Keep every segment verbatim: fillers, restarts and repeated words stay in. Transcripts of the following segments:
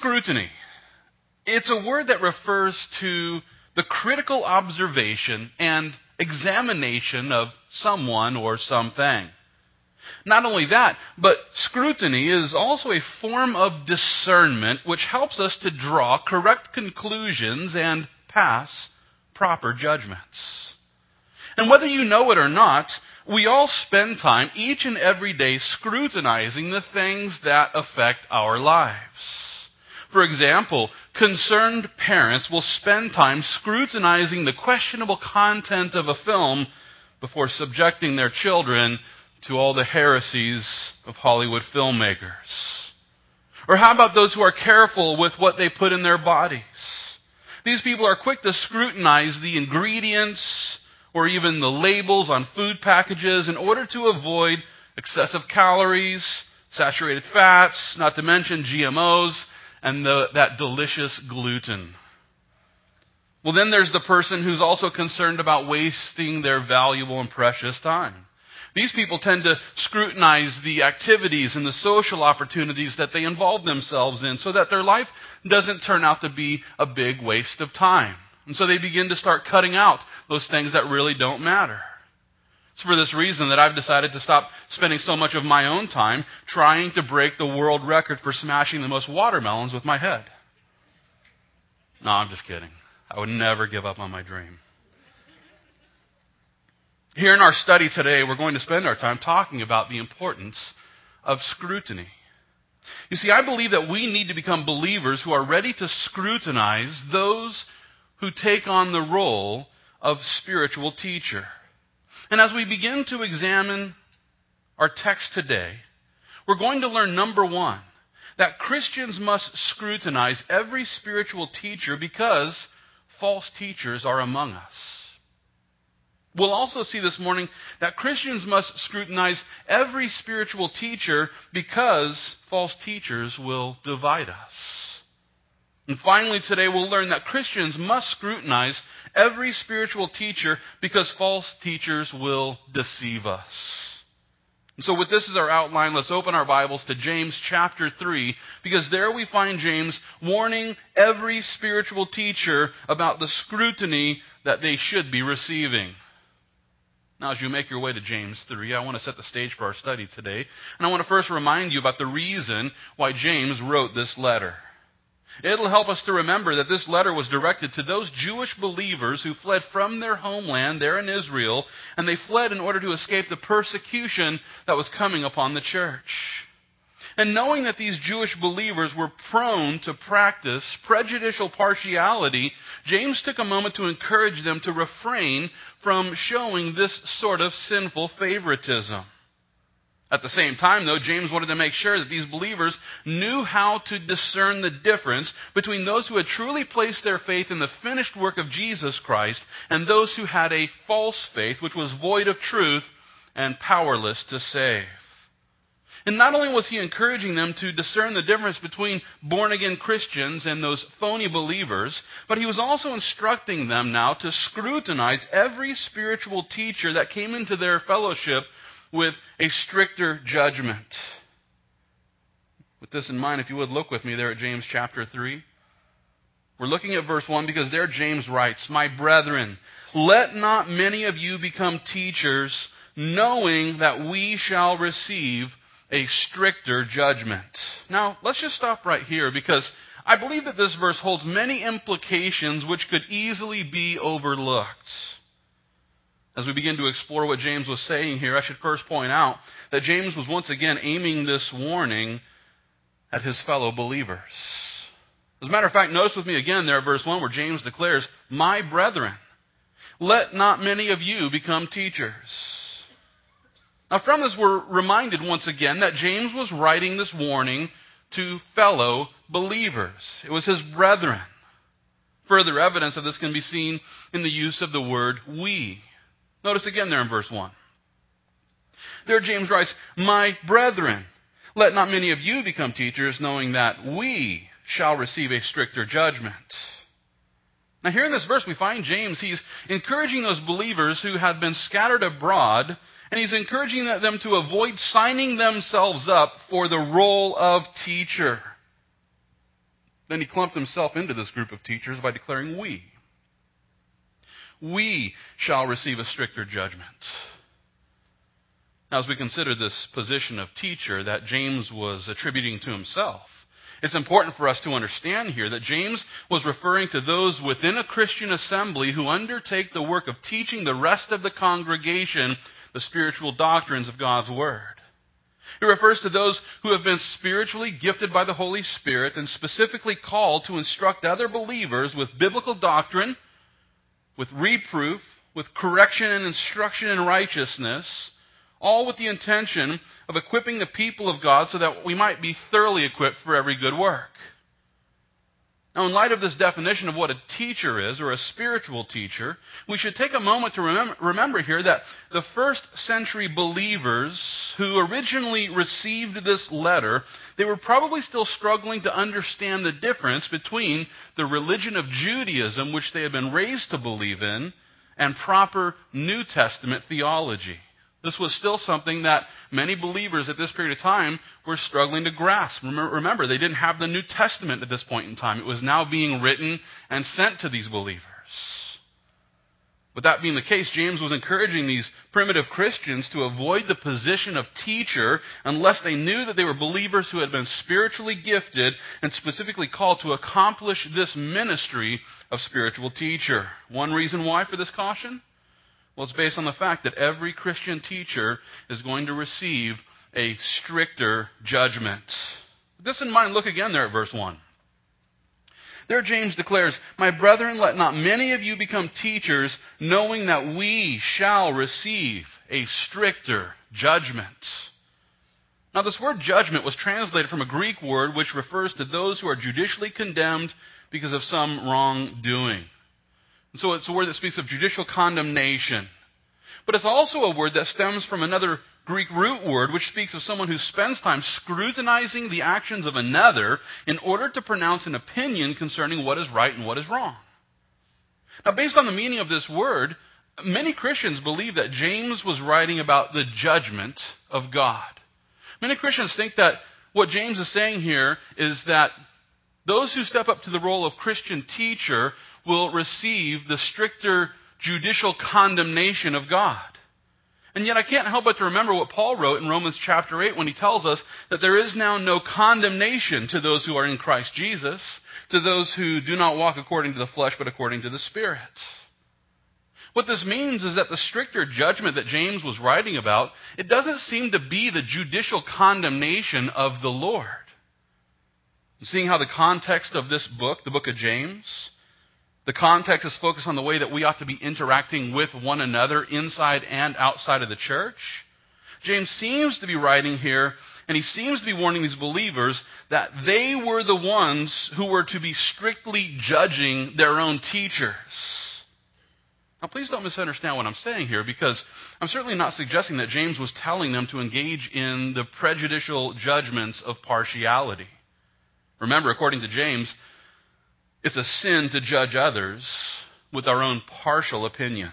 Scrutiny. It's a word that refers to the critical observation and examination of someone or something. Not only that, but scrutiny is also a form of discernment which helps us to draw correct conclusions and pass proper judgments. And whether you know it or not, we all spend time each and every day scrutinizing the things that affect our lives. For example, concerned parents will spend time scrutinizing the questionable content of a film before subjecting their children to all the heresies of Hollywood filmmakers. Or how about those who are careful with what they put in their bodies? These people are quick to scrutinize the ingredients or even the labels on food packages in order to avoid excessive calories, saturated fats, not to mention G M Os, and the, that delicious gluten. Well, then there's the person who's also concerned about wasting their valuable and precious time. These people tend to scrutinize the activities and the social opportunities that they involve themselves in so that their life doesn't turn out to be a big waste of time. And so they begin to start cutting out those things that really don't matter. It's for this reason that I've decided to stop spending so much of my own time trying to break the world record for smashing the most watermelons with my head. No, I'm just kidding. I would never give up on my dream. Here in our study today, we're going to spend our time talking about the importance of scrutiny. You see, I believe that we need to become believers who are ready to scrutinize those who take on the role of spiritual teacher. And as we begin to examine our text today, we're going to learn, number one, that Christians must scrutinize every spiritual teacher because false teachers are among us. We'll also see this morning that Christians must scrutinize every spiritual teacher because false teachers will divide us. And finally today we'll learn that Christians must scrutinize every spiritual teacher because false teachers will deceive us. And so with this as our outline, let's open our Bibles to James chapter three, because there we find James warning every spiritual teacher about the scrutiny that they should be receiving. Now, as you make your way to James three, I want to set the stage for our study today. And I want to first remind you about the reason why James wrote this letter. It'll help us to remember that this letter was directed to those Jewish believers who fled from their homeland there in Israel, and they fled in order to escape the persecution that was coming upon the church. And knowing that these Jewish believers were prone to practice prejudicial partiality, James took a moment to encourage them to refrain from showing this sort of sinful favoritism. At the same time, though, James wanted to make sure that these believers knew how to discern the difference between those who had truly placed their faith in the finished work of Jesus Christ and those who had a false faith which was void of truth and powerless to save. And not only was he encouraging them to discern the difference between born-again Christians and those phony believers, but he was also instructing them now to scrutinize every spiritual teacher that came into their fellowship with a stricter judgment. With this in mind, if you would look with me there at James chapter three. We're looking at verse one because there James writes, "My brethren, let not many of you become teachers, knowing that we shall receive a stricter judgment." Now, let's just stop right here because I believe that this verse holds many implications which could easily be overlooked. As we begin to explore what James was saying here, I should first point out that James was once again aiming this warning at his fellow believers. As a matter of fact, notice with me again there at verse one where James declares, "My brethren, let not many of you become teachers." Now from this we're reminded once again that James was writing this warning to fellow believers. It was his brethren. Further evidence of this can be seen in the use of the word "we." Notice again there in verse one. There James writes, "My brethren, let not many of you become teachers, knowing that we shall receive a stricter judgment." Now here in this verse we find James, he's encouraging those believers who had been scattered abroad, and he's encouraging them to avoid signing themselves up for the role of teacher. Then he clumped himself into this group of teachers by declaring, we. We shall receive a stricter judgment. Now, as we consider this position of teacher that James was attributing to himself, it's important for us to understand here that James was referring to those within a Christian assembly who undertake the work of teaching the rest of the congregation the spiritual doctrines of God's Word. He refers to those who have been spiritually gifted by the Holy Spirit and specifically called to instruct other believers with biblical doctrine, with reproof, with correction and instruction in righteousness, all with the intention of equipping the people of God so that we might be thoroughly equipped for every good work. Now, in light of this definition of what a teacher is, or a spiritual teacher, we should take a moment to remember, remember here that the first century believers who originally received this letter, they were probably still struggling to understand the difference between the religion of Judaism, which they had been raised to believe in, and proper New Testament theology. This was still something that many believers at this period of time were struggling to grasp. Remember, they didn't have the New Testament at this point in time. It was now being written and sent to these believers. With that being the case, James was encouraging these primitive Christians to avoid the position of teacher unless they knew that they were believers who had been spiritually gifted and specifically called to accomplish this ministry of spiritual teacher. One reason why for this caution? Well, it's based on the fact that every Christian teacher is going to receive a stricter judgment. With this in mind, look again there at verse one. There James declares, "My brethren, let not many of you become teachers, knowing that we shall receive a stricter judgment." Now, this word judgment was translated from a Greek word which refers to those who are judicially condemned because of some wrongdoing. And so it's a word that speaks of judicial condemnation. But it's also a word that stems from another Greek root word which speaks of someone who spends time scrutinizing the actions of another in order to pronounce an opinion concerning what is right and what is wrong. Now, based on the meaning of this word, many Christians believe that James was writing about the judgment of God. Many Christians think that what James is saying here is that those who step up to the role of Christian teacher will receive the stricter judicial condemnation of God. And yet I can't help but to remember what Paul wrote in Romans chapter eight when he tells us that there is now no condemnation to those who are in Christ Jesus, to those who do not walk according to the flesh but according to the Spirit. What this means is that the stricter judgment that James was writing about, it doesn't seem to be the judicial condemnation of the Lord. Seeing how the context of this book, the book of James, the context is focused on the way that we ought to be interacting with one another inside and outside of the church. James seems to be writing here, and he seems to be warning these believers that they were the ones who were to be strictly judging their own teachers. Now, please don't misunderstand what I'm saying here, because I'm certainly not suggesting that James was telling them to engage in the prejudicial judgments of partiality. Remember, according to James, it's a sin to judge others with our own partial opinions.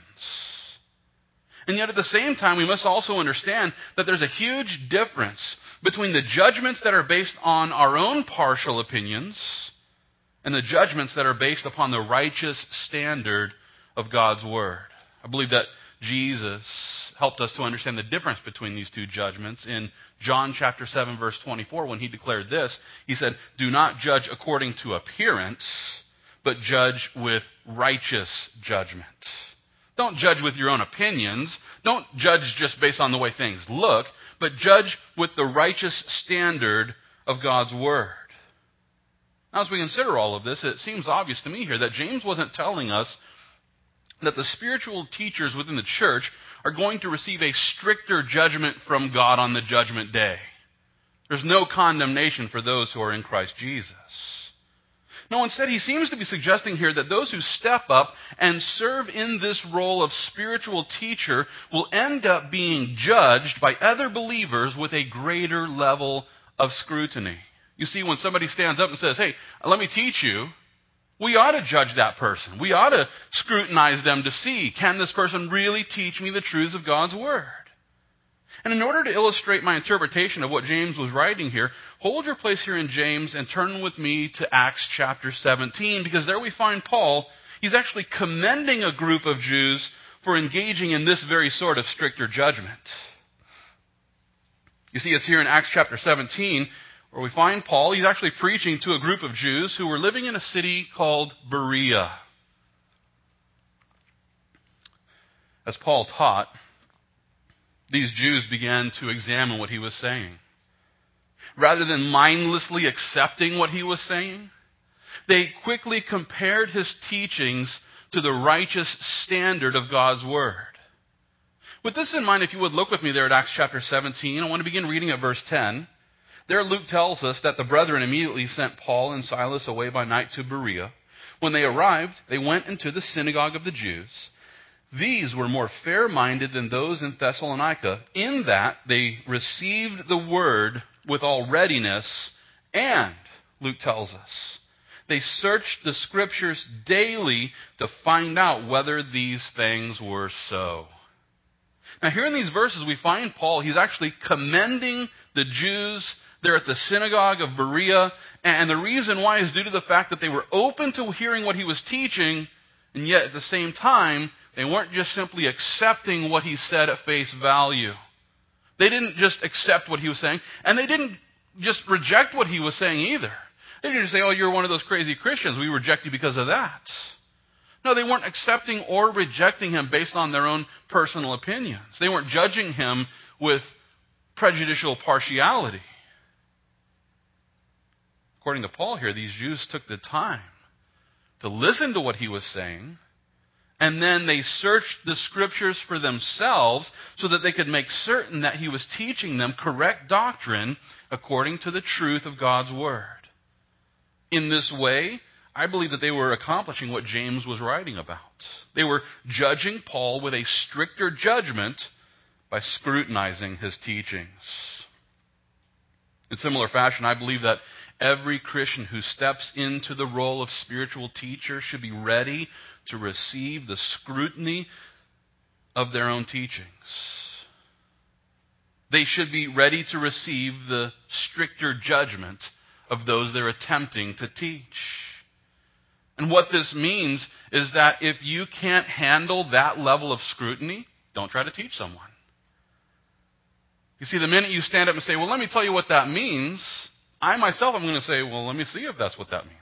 And yet at the same time, we must also understand that there's a huge difference between the judgments that are based on our own partial opinions and the judgments that are based upon the righteous standard of God's Word. I believe that Jesus helped us to understand the difference between these two judgments in John chapter seven, verse twenty-four, when he declared this. He said, "Do not judge according to appearance, but judge with righteous judgment." Don't judge with your own opinions. Don't judge just based on the way things look, but judge with the righteous standard of God's Word. Now, as we consider all of this, it seems obvious to me here that James wasn't telling us that the spiritual teachers within the church are going to receive a stricter judgment from God on the judgment day. There's no condemnation for those who are in Christ Jesus. No, instead, he seems to be suggesting here that those who step up and serve in this role of spiritual teacher will end up being judged by other believers with a greater level of scrutiny. You see, when somebody stands up and says, "Hey, let me teach you," we ought to judge that person. We ought to scrutinize them to see, can this person really teach me the truths of God's Word? And in order to illustrate my interpretation of what James was writing here, hold your place here in James and turn with me to Acts chapter seventeen, because there we find Paul. He's actually commending a group of Jews for engaging in this very sort of stricter judgment. You see, it's here in Acts chapter seventeen where we find Paul. He's actually preaching to a group of Jews who were living in a city called Berea. As Paul taught, these Jews began to examine what he was saying. Rather than mindlessly accepting what he was saying, they quickly compared his teachings to the righteous standard of God's Word. With this in mind, if you would look with me there at Acts chapter seventeen, I want to begin reading at verse ten. There Luke tells us that the brethren immediately sent Paul and Silas away by night to Berea. When they arrived, they went into the synagogue of the Jews. These were more fair-minded than those in Thessalonica, in that they received the word with all readiness, and, Luke tells us, they searched the Scriptures daily to find out whether these things were so. Now here in these verses we find Paul, he's actually commending the Jews there at the synagogue of Berea, and the reason why is due to the fact that they were open to hearing what he was teaching, and yet at the same time, they weren't just simply accepting what he said at face value. They didn't just accept what he was saying, and they didn't just reject what he was saying either. They didn't just say, oh, you're one of those crazy Christians, we reject you because of that. No, they weren't accepting or rejecting him based on their own personal opinions. They weren't judging him with prejudicial partiality. According to Paul here, these Jews took the time to listen to what he was saying, and then they searched the Scriptures for themselves so that they could make certain that he was teaching them correct doctrine according to the truth of God's Word. In this way, I believe that they were accomplishing what James was writing about. They were judging Paul with a stricter judgment by scrutinizing his teachings. In similar fashion, I believe that every Christian who steps into the role of spiritual teacher should be ready to receive the scrutiny of their own teachings. They should be ready to receive the stricter judgment of those they're attempting to teach. And what this means is that if you can't handle that level of scrutiny, don't try to teach someone. You see, the minute you stand up and say, well, let me tell you what that means, I myself am going to say, well, let me see if that's what that means.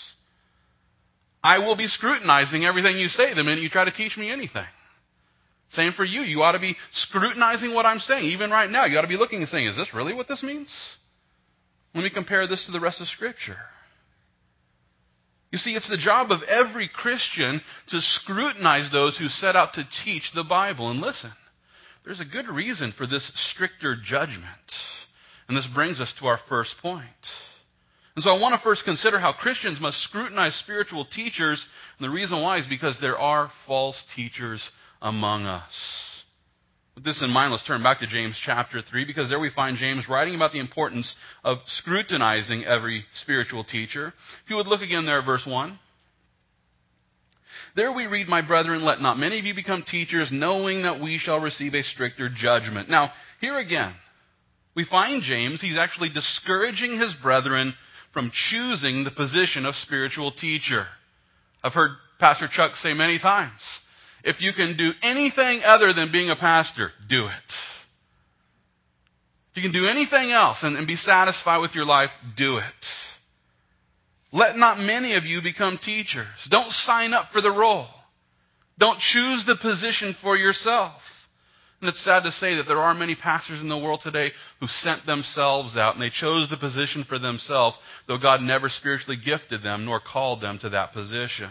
I will be scrutinizing everything you say the minute you try to teach me anything. Same for you. You ought to be scrutinizing what I'm saying. Even right now, you ought to be looking and saying, is this really what this means? Let me compare this to the rest of Scripture. You see, it's the job of every Christian to scrutinize those who set out to teach the Bible. And listen, there's a good reason for this stricter judgment. And this brings us to our first point. And so I want to first consider how Christians must scrutinize spiritual teachers. And the reason why is because there are false teachers among us. With this in mind, let's turn back to James chapter three, because there we find James writing about the importance of scrutinizing every spiritual teacher. If you would look again there at verse one. There we read, my brethren, let not many of you become teachers, knowing that we shall receive a stricter judgment. Now, here again, we find James, he's actually discouraging his brethren from choosing the position of spiritual teacher. I've heard Pastor Chuck say many times, if you can do anything other than being a pastor, do it. If you can do anything else and, and be satisfied with your life, do it. Let not many of you become teachers. Don't sign up for the role. Don't choose the position for yourself. And it's sad to say that there are many pastors in the world today who sent themselves out and they chose the position for themselves, though God never spiritually gifted them nor called them to that position.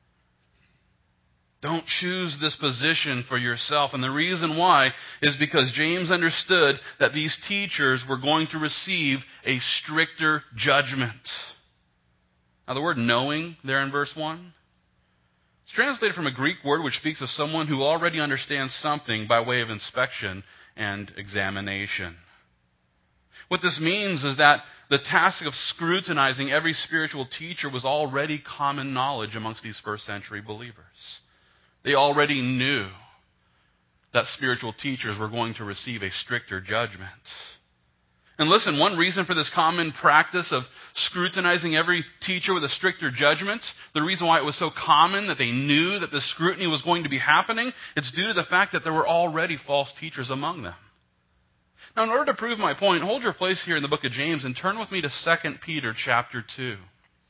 Don't choose this position for yourself. And the reason why is because James understood that these teachers were going to receive a stricter judgment. Now the word knowing there in verse one, it's translated from a Greek word which speaks of someone who already understands something by way of inspection and examination. What this means is that the task of scrutinizing every spiritual teacher was already common knowledge amongst these first century believers. They already knew that spiritual teachers were going to receive a stricter judgment. And listen, one reason for this common practice of scrutinizing every teacher with a stricter judgment, the reason why it was so common that they knew that the scrutiny was going to be happening, it's due to the fact that there were already false teachers among them. Now, in order to prove my point, hold your place here in the book of James and turn with me to Second Peter chapter two.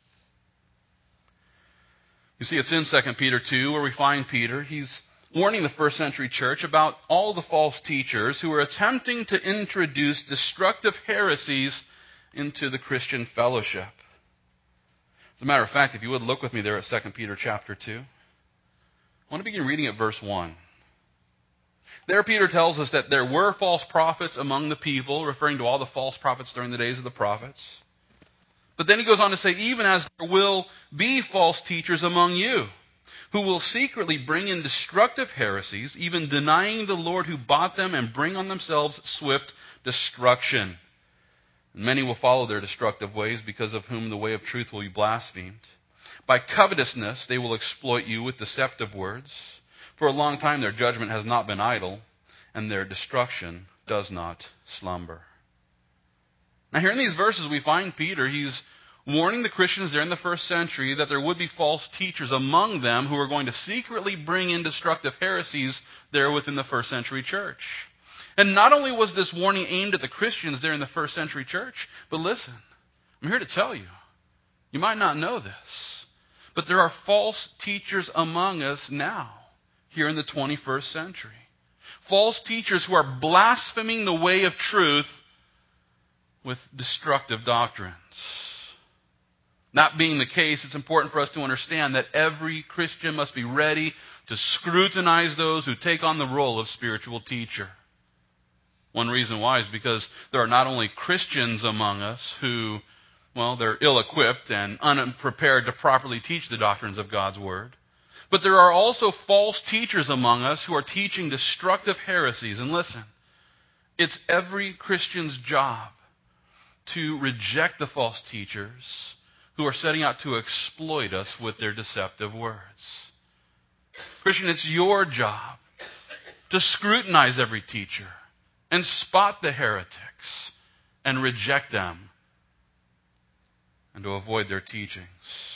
You see, it's in Second Peter two where we find Peter. He's warning the first century church about all the false teachers who were attempting to introduce destructive heresies into the Christian fellowship. As a matter of fact, if you would look with me there at Second Peter chapter two. I want to begin reading at verse one. There Peter tells us that there were false prophets among the people, referring to all the false prophets during the days of the prophets. But then he goes on to say, even as there will be false teachers among you, who will secretly bring in destructive heresies, even denying the Lord who bought them, and bring on themselves swift destruction. And many will follow their destructive ways, because of whom the way of truth will be blasphemed. By covetousness they will exploit you with deceptive words. For a long time their judgment has not been idle, and their destruction does not slumber. Now here in these verses we find Peter, he's warning the Christians there in the first century that there would be false teachers among them who were going to secretly bring in destructive heresies there within the first century church. And not only was this warning aimed at the Christians there in the first century church, but listen, I'm here to tell you, you might not know this, but there are false teachers among us now, here in the twenty-first century. False teachers who are blaspheming the way of truth with destructive doctrines. That being the case, it's important for us to understand that every Christian must be ready to scrutinize those who take on the role of spiritual teacher. One reason why is because there are not only Christians among us who, well, they're ill-equipped and unprepared to properly teach the doctrines of God's Word, but there are also false teachers among us who are teaching destructive heresies. And listen, it's every Christian's job to reject the false teachers who are setting out to exploit us with their deceptive words. Christian, it's your job to scrutinize every teacher and spot the heretics and reject them and to avoid their teachings.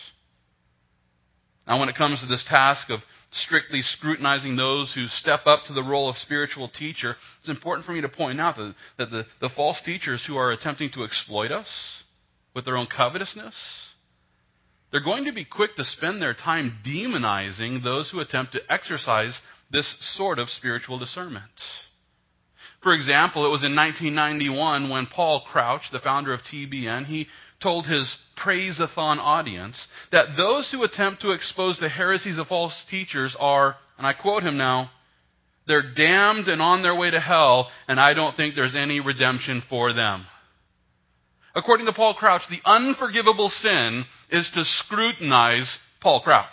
Now, when it comes to this task of strictly scrutinizing those who step up to the role of spiritual teacher, it's important for me to point out that, that the, the false teachers who are attempting to exploit us with their own covetousness, they're going to be quick to spend their time demonizing those who attempt to exercise this sort of spiritual discernment. For example, it was in nineteen ninety-one when Paul Crouch, the founder of T B N, he told his Praise-a-thon audience that those who attempt to expose the heresies of false teachers are, and I quote him now, they're damned and on their way to hell, and I don't think there's any redemption for them. According to Paul Crouch, the unforgivable sin is to scrutinize Paul Crouch.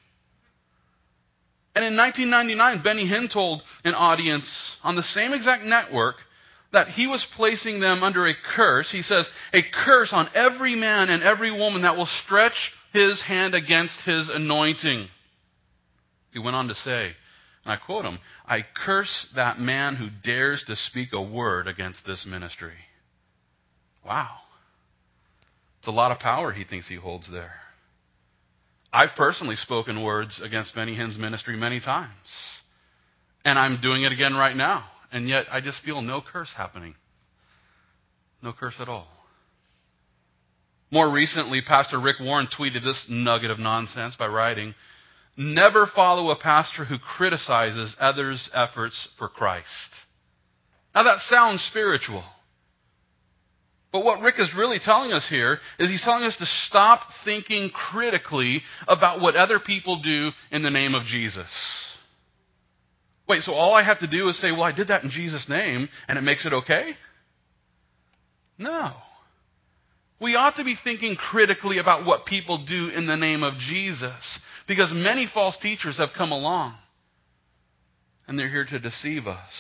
And in nineteen ninety-nine, Benny Hinn told an audience on the same exact network that he was placing them under a curse. He says, a curse on every man and every woman that will stretch his hand against his anointing. He went on to say, and I quote him, I curse that man who dares to speak a word against this ministry. Wow. It's a lot of power he thinks he holds there. I've personally spoken words against Benny Hinn's ministry many times. And I'm doing it again right now. And yet I just feel no curse happening. No curse at all. More recently, Pastor Rick Warren tweeted this nugget of nonsense by writing, never follow a pastor who criticizes others' efforts for Christ. Now that sounds spiritual. But what Rick is really telling us here is he's telling us to stop thinking critically about what other people do in the name of Jesus. Wait, so all I have to do is say, well, I did that in Jesus' name, and it makes it okay? No. We ought to be thinking critically about what people do in the name of Jesus, because many false teachers have come along, and they're here to deceive us.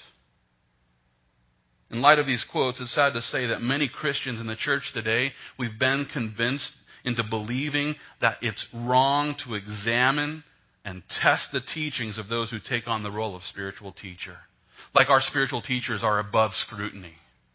In light of these quotes, it's sad to say that many Christians in the church today, we've been convinced into believing that it's wrong to examine and test the teachings of those who take on the role of spiritual teacher. Like our spiritual teachers are above scrutiny.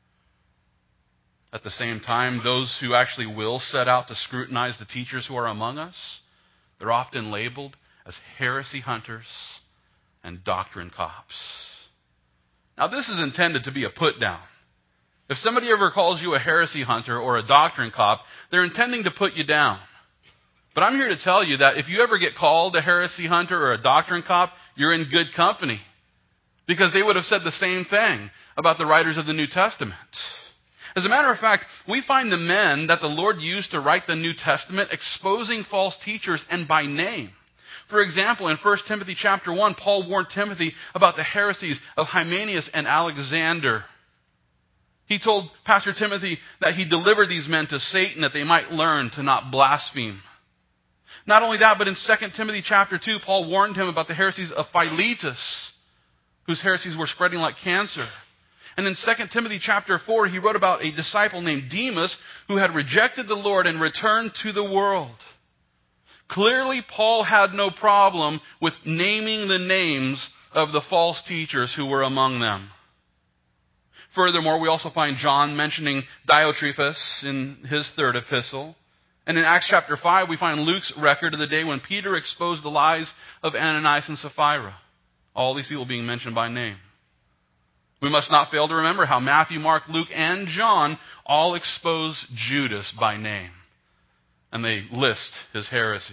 At the same time, those who actually will set out to scrutinize the teachers who are among us, they're often labeled as heresy hunters and doctrine cops. Now, this is intended to be a put down. If somebody ever calls you a heresy hunter or a doctrine cop, they're intending to put you down. But I'm here to tell you that if you ever get called a heresy hunter or a doctrine cop, you're in good company. Because they would have said the same thing about the writers of the New Testament. As a matter of fact, we find the men that the Lord used to write the New Testament exposing false teachers and by name. For example, in First Timothy chapter one, Paul warned Timothy about the heresies of Hymenaeus and Alexander. He told Pastor Timothy that he delivered these men to Satan that they might learn to not blaspheme. Not only that, but in Second Timothy chapter two, Paul warned him about the heresies of Philetus, whose heresies were spreading like cancer. And in Second Timothy chapter four, he wrote about a disciple named Demas who had rejected the Lord and returned to the world. Clearly, Paul had no problem with naming the names of the false teachers who were among them. Furthermore, we also find John mentioning Diotrephes in his third epistle. And in Acts chapter five, we find Luke's record of the day when Peter exposed the lies of Ananias and Sapphira. All these people being mentioned by name. We must not fail to remember how Matthew, Mark, Luke, and John all expose Judas by name. And they list his heresies.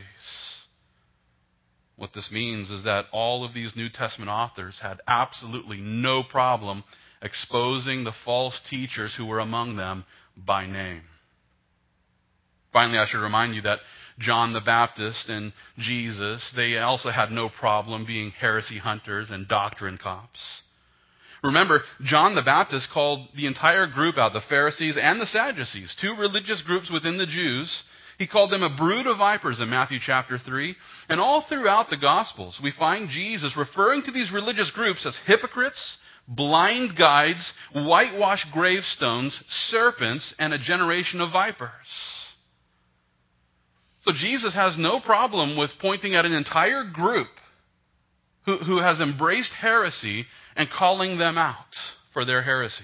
What this means is that all of these New Testament authors had absolutely no problem exposing the false teachers who were among them by name. Finally, I should remind you that John the Baptist and Jesus, they also had no problem being heresy hunters and doctrine cops. Remember, John the Baptist called the entire group out, the Pharisees and the Sadducees, two religious groups within the Jews. He called them a brood of vipers in Matthew chapter three. And all throughout the Gospels, we find Jesus referring to these religious groups as hypocrites, blind guides, whitewashed gravestones, serpents, and a generation of vipers. So Jesus has no problem with pointing at an entire group who, who has embraced heresy and calling them out for their heresies.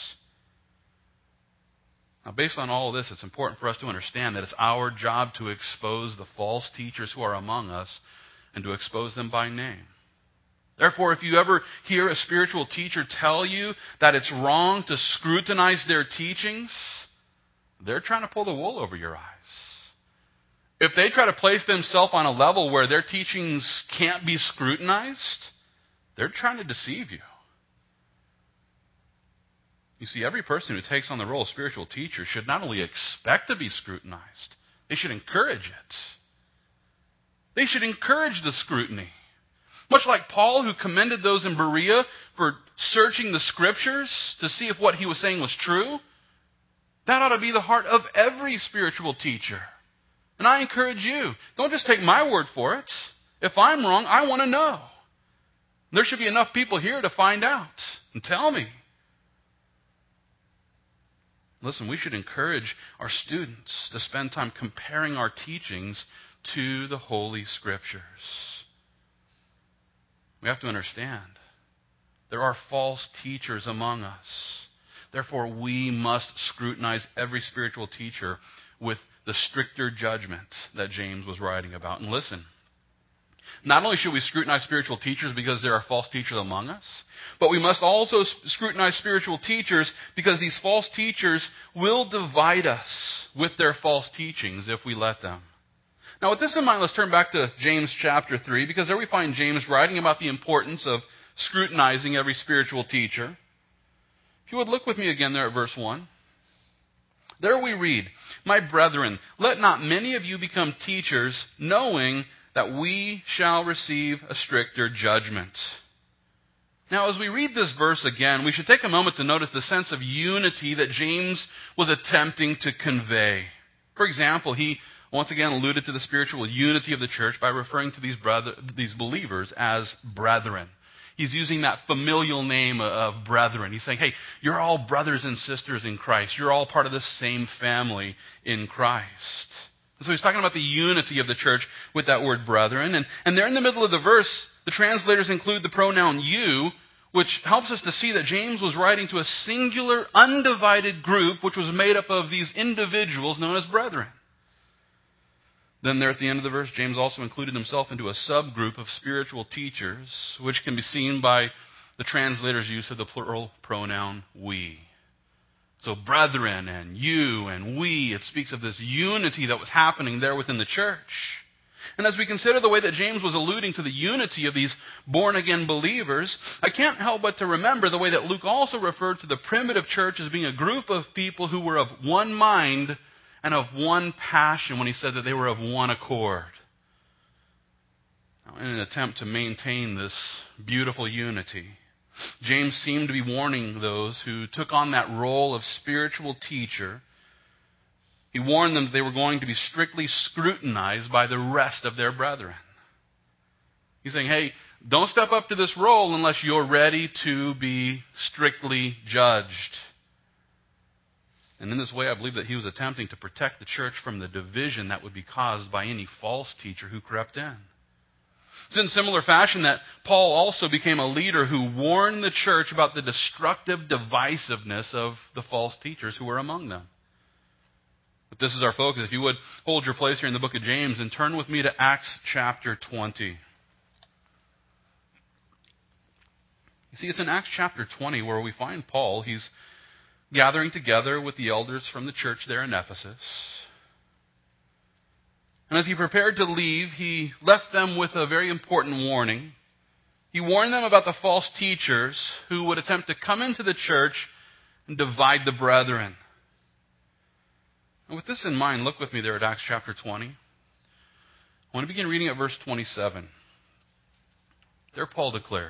Now, based on all of this, it's important for us to understand that it's our job to expose the false teachers who are among us and to expose them by name. Therefore, if you ever hear a spiritual teacher tell you that it's wrong to scrutinize their teachings, they're trying to pull the wool over your eyes. If they try to place themselves on a level where their teachings can't be scrutinized, they're trying to deceive you. You see, every person who takes on the role of spiritual teacher should not only expect to be scrutinized, they should encourage it. They should encourage the scrutiny. Much like Paul, who commended those in Berea for searching the Scriptures to see if what he was saying was true, that ought to be the heart of every spiritual teacher. And I encourage you, don't just take my word for it. If I'm wrong, I want to know. There should be enough people here to find out and tell me. Listen, we should encourage our students to spend time comparing our teachings to the Holy Scriptures. We have to understand, there are false teachers among us. Therefore, we must scrutinize every spiritual teacher with the stricter judgment that James was writing about. And listen, not only should we scrutinize spiritual teachers because there are false teachers among us, but we must also scrutinize spiritual teachers because these false teachers will divide us with their false teachings if we let them. Now, with this in mind, let's turn back to James chapter three, because there we find James writing about the importance of scrutinizing every spiritual teacher. If you would look with me again there at verse one. There we read, "My brethren, let not many of you become teachers, knowing that we shall receive a stricter judgment." Now, as we read this verse again, we should take a moment to notice the sense of unity that James was attempting to convey. For example, he once again alluded to the spiritual unity of the church by referring to these brother, these believers as brethren. He's using that familial name of brethren. He's saying, hey, you're all brothers and sisters in Christ. You're all part of the same family in Christ. So he's talking about the unity of the church with that word brethren. And, and there in the middle of the verse, the translators include the pronoun you, which helps us to see that James was writing to a singular, undivided group, which was made up of these individuals known as brethren. Then there at the end of the verse, James also included himself into a subgroup of spiritual teachers, which can be seen by the translator's use of the plural pronoun we. So brethren and you and we, it speaks of this unity that was happening there within the church. And as we consider the way that James was alluding to the unity of these born-again believers, I can't help but to remember the way that Luke also referred to the primitive church as being a group of people who were of one mind and of one passion when he said that they were of one accord. Now, in an attempt to maintain this beautiful unity, James seemed to be warning those who took on that role of spiritual teacher. He warned them that they were going to be strictly scrutinized by the rest of their brethren. He's saying, hey, don't step up to this role unless you're ready to be strictly judged. And in this way, I believe that he was attempting to protect the church from the division that would be caused by any false teacher who crept in. It's in similar fashion that Paul also became a leader who warned the church about the destructive divisiveness of the false teachers who were among them. But this is our focus. If you would, hold your place here in the book of James and turn with me to Acts chapter twenty. You see, it's in Acts chapter twenty where we find Paul. He's gathering together with the elders from the church there in Ephesus. And as he prepared to leave, he left them with a very important warning. He warned them about the false teachers who would attempt to come into the church and divide the brethren. And with this in mind, look with me there at Acts chapter twenty. I want to begin reading at verse twenty-seven. There Paul declares,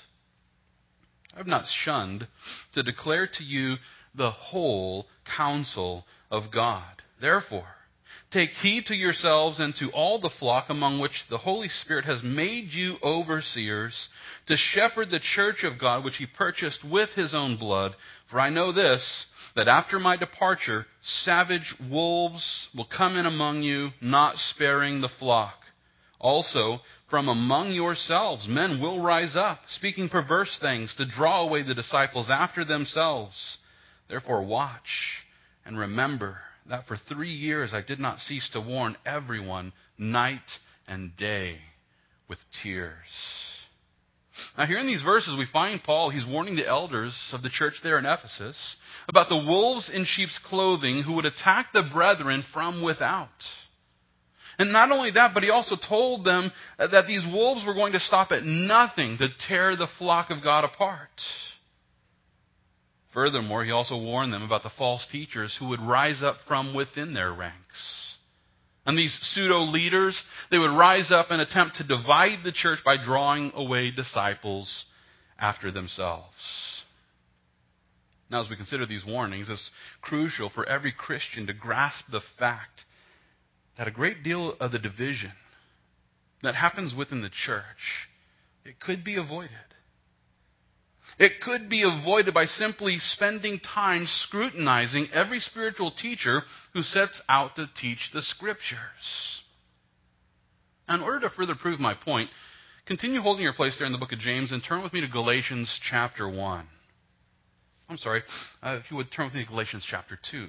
I have not shunned to declare to you the whole counsel of God. Therefore, take heed to yourselves and to all the flock among which the Holy Spirit has made you overseers, to shepherd the church of God which he purchased with his own blood. For I know this, that after my departure, savage wolves will come in among you, not sparing the flock. Also, from among yourselves men will rise up, speaking perverse things, to draw away the disciples after themselves. Therefore watch and remember that for three years I did not cease to warn everyone night and day with tears. Now here in these verses we find Paul, he's warning the elders of the church there in Ephesus about the wolves in sheep's clothing who would attack the brethren from without. And not only that, but he also told them that these wolves were going to stop at nothing to tear the flock of God apart. Furthermore, he also warned them about the false teachers who would rise up from within their ranks. And these pseudo-leaders, they would rise up and attempt to divide the church by drawing away disciples after themselves. Now, as we consider these warnings, it's crucial for every Christian to grasp the fact that a great deal of the division that happens within the church, it could be avoided. It could be avoided by simply spending time scrutinizing every spiritual teacher who sets out to teach the Scriptures. In order to further prove my point, continue holding your place there in the book of James and turn with me to Galatians chapter one. I'm sorry, uh, if you would turn with me to Galatians chapter two.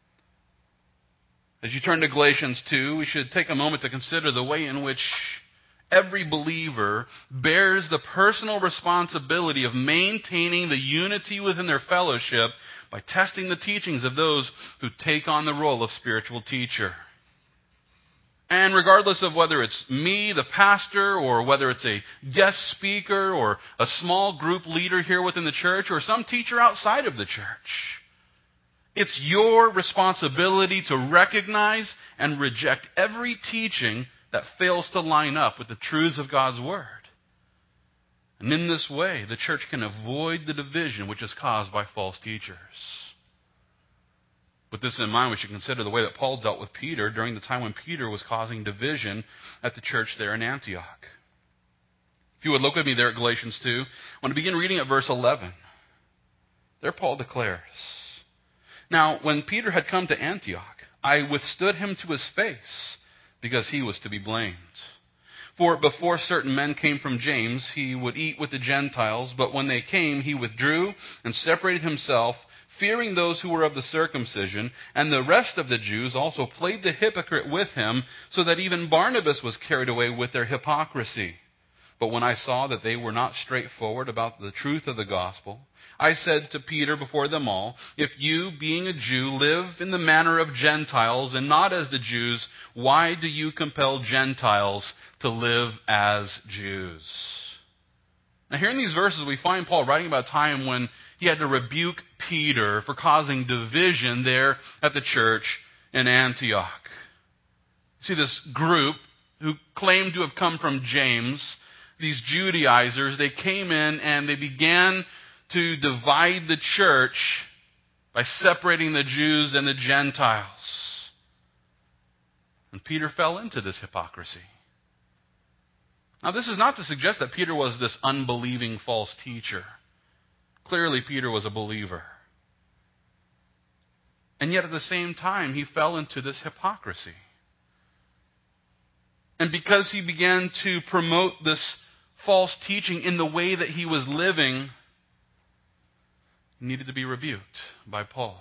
As you turn to Galatians two, we should take a moment to consider the way in which every believer bears the personal responsibility of maintaining the unity within their fellowship by testing the teachings of those who take on the role of spiritual teacher. And regardless of whether it's me, the pastor, or whether it's a guest speaker, or a small group leader here within the church, or some teacher outside of the church, it's your responsibility to recognize and reject every teaching that fails to line up with the truths of God's Word. And in this way, the church can avoid the division which is caused by false teachers. With this in mind, we should consider the way that Paul dealt with Peter during the time when Peter was causing division at the church there in Antioch. If you would look with me there at Galatians two, I want to begin reading at verse eleven. There Paul declares, Now, when Peter had come to Antioch, I withstood him to his face, because he was to be blamed. For before certain men came from James, he would eat with the Gentiles, but when they came, he withdrew and separated himself, fearing those who were of the circumcision, and the rest of the Jews also played the hypocrite with him, so that even Barnabas was carried away with their hypocrisy. But when I saw that they were not straightforward about the truth of the gospel, I said to Peter before them all, if you, being a Jew, live in the manner of Gentiles and not as the Jews, why do you compel Gentiles to live as Jews? Now here in these verses we find Paul writing about a time when he had to rebuke Peter for causing division there at the church in Antioch. See, this group who claimed to have come from James, these Judaizers, they came in and they began to divide the church by separating the Jews and the Gentiles. And Peter fell into this hypocrisy. Now, this is not to suggest that Peter was this unbelieving false teacher. Clearly, Peter was a believer. And yet, at the same time, he fell into this hypocrisy. And because he began to promote this false teaching in the way that he was living, he needed to be rebuked by Paul.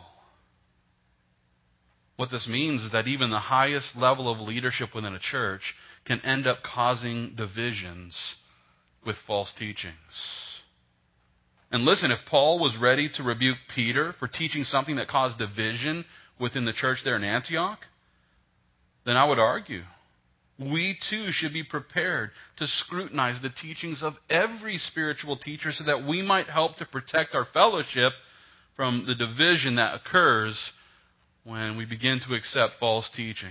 What this means is that even the highest level of leadership within a church can end up causing divisions with false teachings. And listen, if Paul was ready to rebuke Peter for teaching something that caused division within the church there in Antioch, then I would argue we too should be prepared to scrutinize the teachings of every spiritual teacher so that we might help to protect our fellowship from the division that occurs when we begin to accept false teachings.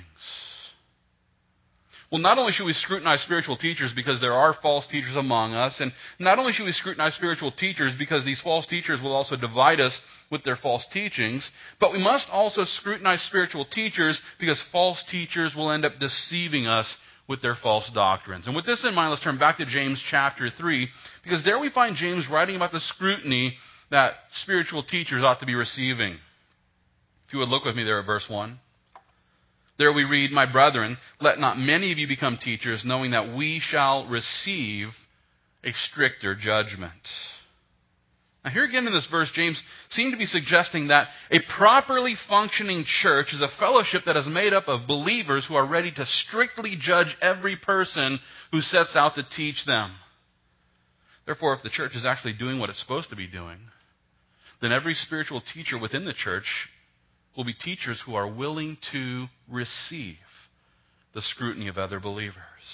Well, not only should we scrutinize spiritual teachers because there are false teachers among us, and not only should we scrutinize spiritual teachers because these false teachers will also divide us with their false teachings, but we must also scrutinize spiritual teachers because false teachers will end up deceiving us with their false doctrines. And with this in mind, let's turn back to James chapter three, because there we find James writing about the scrutiny that spiritual teachers ought to be receiving. If you would look with me there at verse one. There we read, my brethren, let not many of you become teachers, knowing that we shall receive a stricter judgment. Now here again in this verse, James seemed to be suggesting that a properly functioning church is a fellowship that is made up of believers who are ready to strictly judge every person who sets out to teach them. Therefore, if the church is actually doing what it's supposed to be doing, then every spiritual teacher within the church will be teachers who are willing to receive the scrutiny of other believers.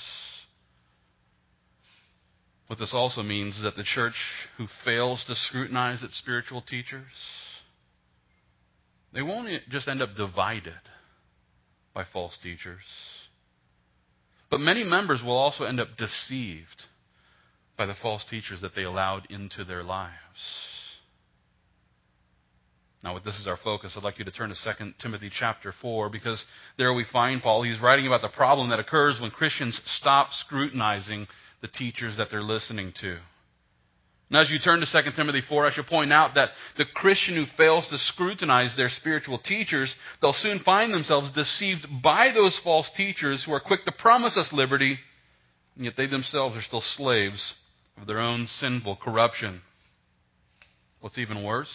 What this also means is that the church who fails to scrutinize its spiritual teachers, they won't just end up divided by false teachers, but many members will also end up deceived by the false teachers that they allowed into their lives. Now, with this as our focus, I'd like you to turn to Second Timothy chapter four, because there we find Paul. He's writing about the problem that occurs when Christians stop scrutinizing the teachers that they're listening to. Now, as you turn to Second Timothy four, I should point out that the Christian who fails to scrutinize their spiritual teachers, they'll soon find themselves deceived by those false teachers who are quick to promise us liberty, and yet they themselves are still slaves of their own sinful corruption. What's even worse,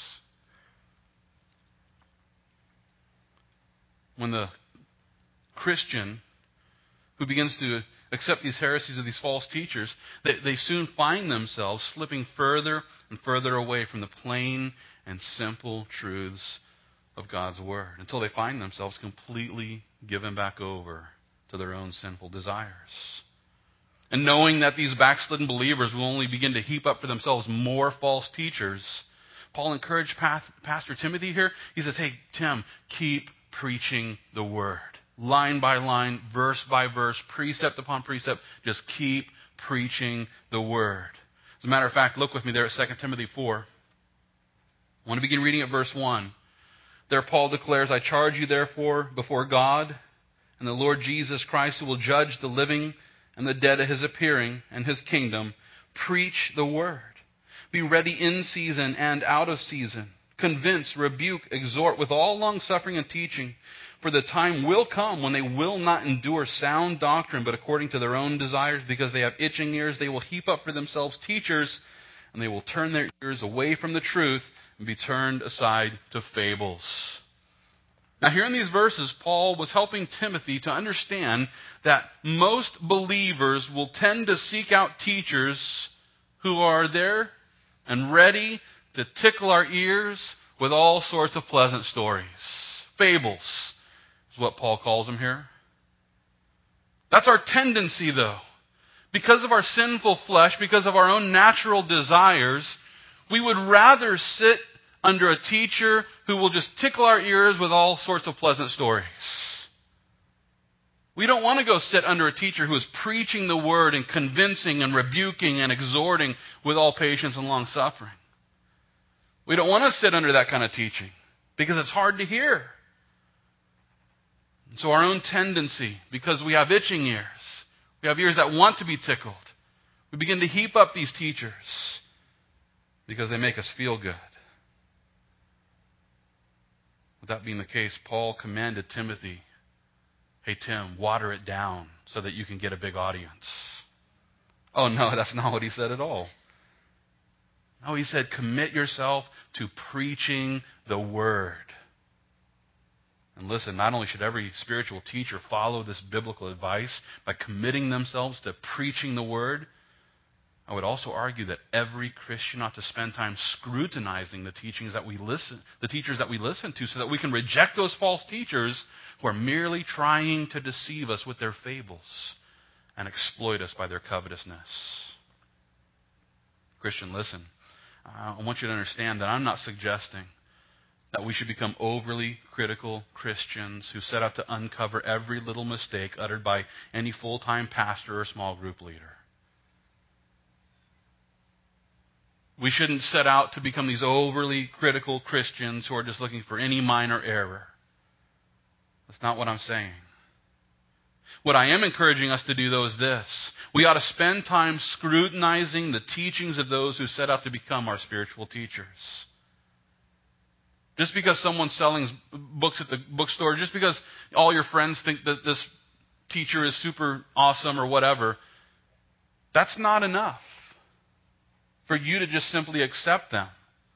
when the Christian who begins to accept these heresies of these false teachers, they, they soon find themselves slipping further and further away from the plain and simple truths of God's Word until they find themselves completely given back over to their own sinful desires. And knowing that these backslidden believers will only begin to heap up for themselves more false teachers, Paul encouraged Pastor Timothy here. He says, hey, Tim, keep preaching the Word. Line by line, verse by verse, precept upon precept, just keep preaching the Word. As a matter of fact, look with me there at Second Timothy four. I want to begin reading at verse one. There Paul declares, I charge you therefore before God and the Lord Jesus Christ, who will judge the living and the dead at His appearing and His kingdom, preach the Word. Be ready in season and out of season. Convince, rebuke, exhort with all longsuffering and teaching. For the time will come when they will not endure sound doctrine, but according to their own desires, because they have itching ears, they will heap up for themselves teachers, and they will turn their ears away from the truth and be turned aside to fables. Now, here in these verses, Paul was helping Timothy to understand that most believers will tend to seek out teachers who are there and ready to tickle our ears with all sorts of pleasant stories. Fables is what Paul calls them here. That's our tendency, though. Because of our sinful flesh, because of our own natural desires, we would rather sit under a teacher who will just tickle our ears with all sorts of pleasant stories. We don't want to go sit under a teacher who is preaching the word and convincing and rebuking and exhorting with all patience and long suffering. We don't want to sit under that kind of teaching because it's hard to hear. And so our own tendency, because we have itching ears, we have ears that want to be tickled, we begin to heap up these teachers because they make us feel good. With that being the case, Paul commanded Timothy, hey, Tim, water it down so that you can get a big audience. Oh, no, that's not what he said at all. No, he said, commit yourself to preaching the word. And listen, not only should every spiritual teacher follow this biblical advice by committing themselves to preaching the word, I would also argue that every Christian ought to spend time scrutinizing the teachings that we listen, the teachers that we listen to, so that we can reject those false teachers who are merely trying to deceive us with their fables and exploit us by their covetousness. Christian, listen. I want you to understand that I'm not suggesting that we should become overly critical Christians who set out to uncover every little mistake uttered by any full-time pastor or small group leader. We shouldn't set out to become these overly critical Christians who are just looking for any minor error. That's not what I'm saying. What I am encouraging us to do, though, is this. We ought to spend time scrutinizing the teachings of those who set out to become our spiritual teachers. Just because someone's selling books at the bookstore, just because all your friends think that this teacher is super awesome or whatever, that's not enough for you to just simply accept them.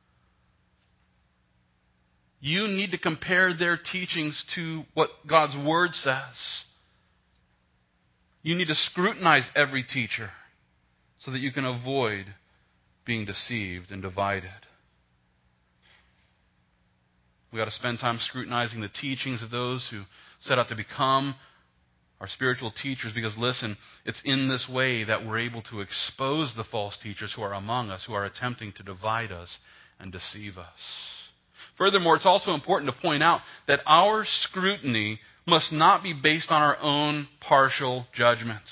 You need to compare their teachings to what God's Word says. You need to scrutinize every teacher so that you can avoid being deceived and divided. We ought to spend time scrutinizing the teachings of those who set out to become our spiritual teachers, because listen, it's in this way that we're able to expose the false teachers who are among us, who are attempting to divide us and deceive us. Furthermore, it's also important to point out that our scrutiny must not be based on our own partial judgments.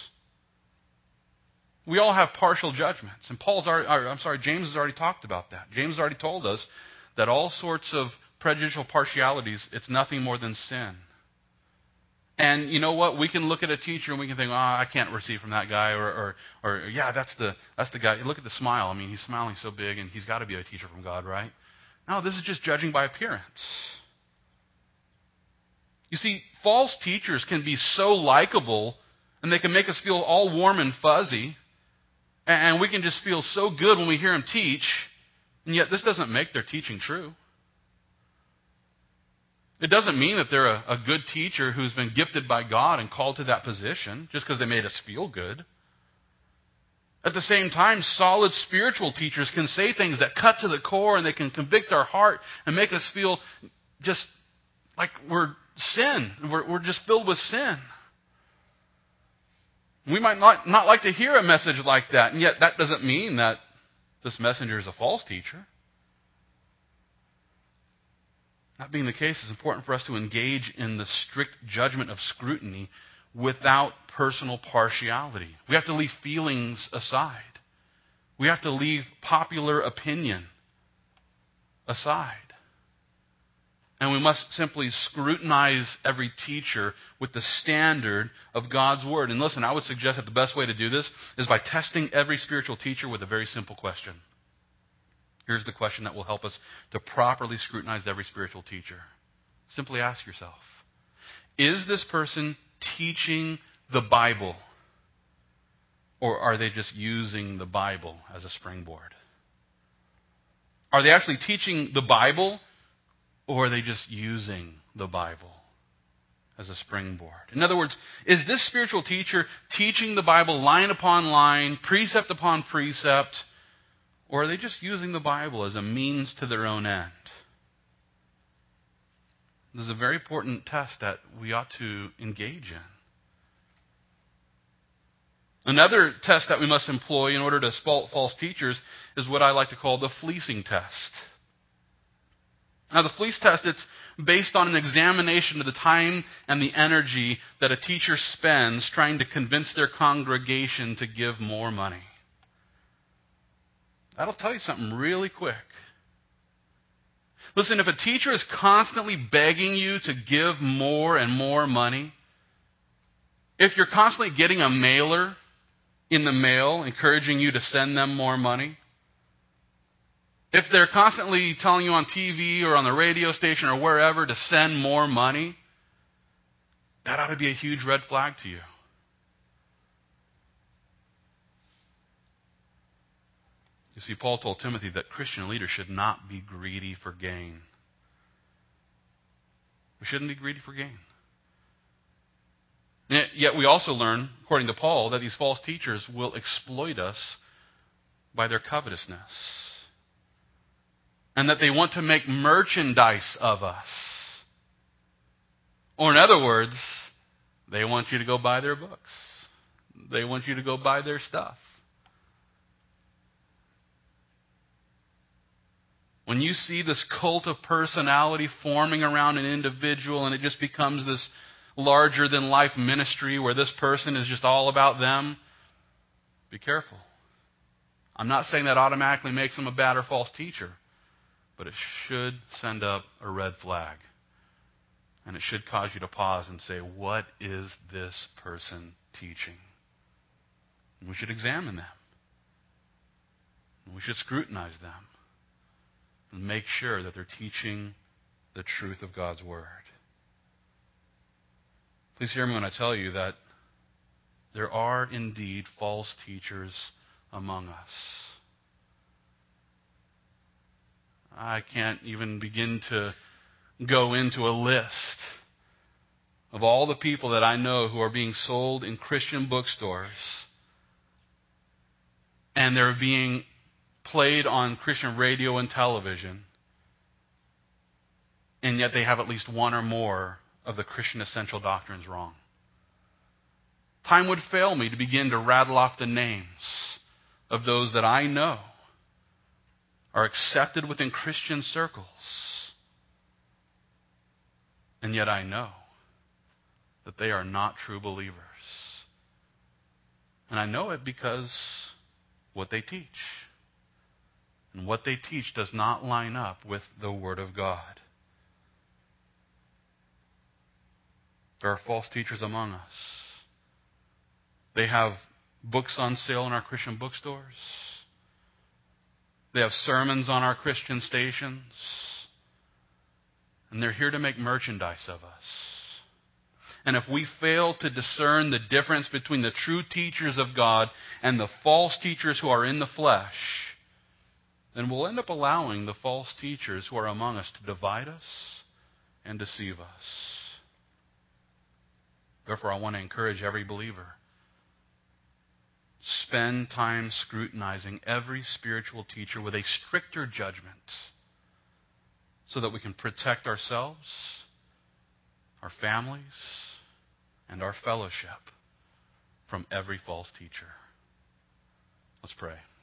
We all have partial judgments, and Paul's already, or, I'm sorry, James has already talked about that. James has already told us that all sorts of prejudicial partialities, it's nothing more than sin. And you know what? We can look at a teacher and we can think, oh, I can't receive from that guy, or, or, or yeah, that's the that's the guy. Look at the smile. I mean, he's smiling so big, and he's got to be a teacher from God, right? No, this is just judging by appearance. You see, false teachers can be so likable, and they can make us feel all warm and fuzzy, and we can just feel so good when we hear them teach, and yet this doesn't make their teaching true. It doesn't mean that they're a, a good teacher who's been gifted by God and called to that position just because they made us feel good. At the same time, solid spiritual teachers can say things that cut to the core, and they can convict our heart and make us feel just like we're sin. We're, we're just filled with sin. We might not, not like to hear a message like that, and yet that doesn't mean that this messenger is a false teacher. That being the case, it's important for us to engage in the strict judgment of scrutiny without personal partiality. We have to leave feelings aside. We have to leave popular opinion aside. And we must simply scrutinize every teacher with the standard of God's Word. And listen, I would suggest that the best way to do this is by testing every spiritual teacher with a very simple question. Here's the question that will help us to properly scrutinize every spiritual teacher. Simply ask yourself, Is this person teaching the Bible? Or are they just using the Bible as a springboard? Are they actually teaching the Bible? Or are they just using the Bible as a springboard? In other words, is this spiritual teacher teaching the Bible line upon line, precept upon precept? Or are they just using the Bible as a means to their own end? This is a very important test that we ought to engage in. Another test that we must employ in order to spot false teachers is what I like to call the fleecing test. Now, the fleece test, it's based on an examination of the time and the energy that a teacher spends trying to convince their congregation to give more money. That'll tell you something really quick. Listen, if a teacher is constantly begging you to give more and more money, if you're constantly getting a mailer in the mail encouraging you to send them more money, if they're constantly telling you on T V or on the radio station or wherever to send more money, that ought to be a huge red flag to you. You see, Paul told Timothy that Christian leaders should not be greedy for gain. We shouldn't be greedy for gain. And yet we also learn, according to Paul, that these false teachers will exploit us by their covetousness. And that they want to make merchandise of us. Or in other words, they want you to go buy their books. They want you to go buy their stuff. When you see this cult of personality forming around an individual and it just becomes this larger-than-life ministry where this person is just all about them, be careful. I'm not saying that automatically makes them a bad or false teacher, but it should send up a red flag. And it should cause you to pause and say, what is this person teaching? And we should examine them. And we should scrutinize them. And make sure that they're teaching the truth of God's Word. Please hear me when I tell you that there are indeed false teachers among us. I can't even begin to go into a list of all the people that I know who are being sold in Christian bookstores, and they're being played on Christian radio and television, and yet they have at least one or more of the Christian essential doctrines wrong. Time would fail me to begin to rattle off the names of those that I know are accepted within Christian circles, and yet I know that they are not true believers. And I know it because what they teach. And what they teach does not line up with the Word of God. There are false teachers among us. They have books on sale in our Christian bookstores. They have sermons on our Christian stations. And they're here to make merchandise of us. And if we fail to discern the difference between the true teachers of God and the false teachers who are in the flesh, then we'll end up allowing the false teachers who are among us to divide us and deceive us. Therefore, I want to encourage every believer. Spend time scrutinizing every spiritual teacher with a stricter judgment so that we can protect ourselves, our families, and our fellowship from every false teacher. Let's pray.